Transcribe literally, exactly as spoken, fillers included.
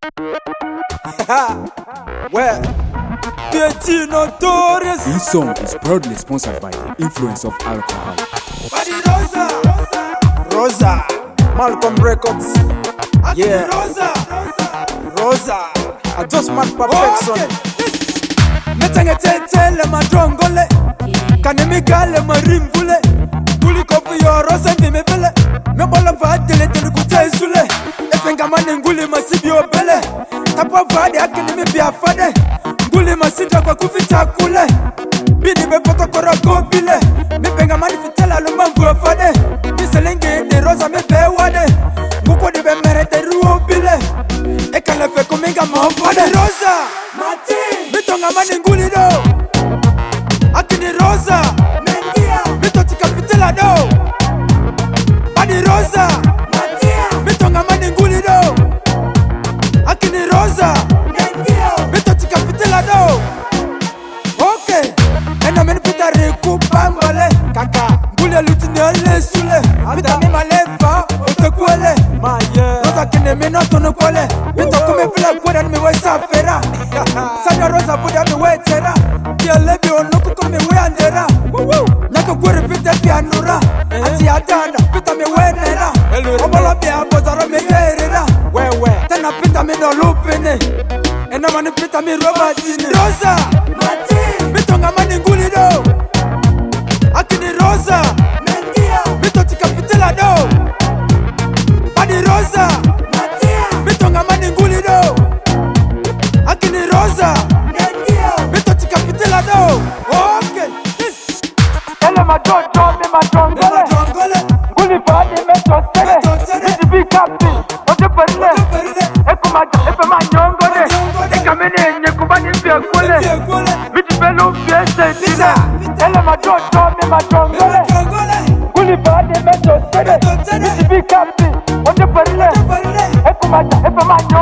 Well, P Notorious. This song is proudly sponsored by the influence of alcohol. Badi Rosa, Rosa, Malcolm Records. Yeah, Rosa, Rosa. I just mad perfection. Metange tele madrongole, kanemigale marimbule. Kuli kopi yo Rosa mi mebele. Me bola vadele tele kutesule. Efenga mane nguli masibi obele. Tapa vade akene mi biafade. Nguli masindra kwa kufita kule. Bini bepoko kora gobile. Mi benga mani fitela luma mvua fade. Miselenge de Rosa me bewade. Nguko di be merete ruo bile. Ekale fe kuminga mafade. Rosa Mati Mitonga mani nguli do. Akini Rosa Mendia Mito tika fitela do. Badi Rosa Matia Mitonga mani nguli do. Akini Rosa Mendia Mito tika fitela do. Okay Ena meni pita reku bambale. Kaka Nguli lutini ole sule. Mita mi maleva Ote kwele Rosa kine mi no tono kwele. Mito kume vile kwele Nimi we safera Sanya Rosa buda mi we tera. Pia lebi onuku kome we andera. Naka kwere pita pia nura. Ati adana pita mi we nera. Obolo bia bozaro mi yerera. Tena pita mi no lupene. Ena mani pita mi roba dini. Rosa Mati Mitonga mani nguli do. Akini Rosa Mendia Mito tika fitela do. Badi Rosa Matia Mitonga mani nguli do. Akini Rosa Mendia Mito tika fitela do. Okay Ele majojo me majongole. Nguli fade me tosere. Miti bi kapi Ote perle Eko maja epe manyongole. Eka mene nye kubani mpia kule. Miti belu fiese tina. Ele majojo me majongole. Nguli fade me tosere. Miti bi kapi Ote perle Eko maja epe manyongole.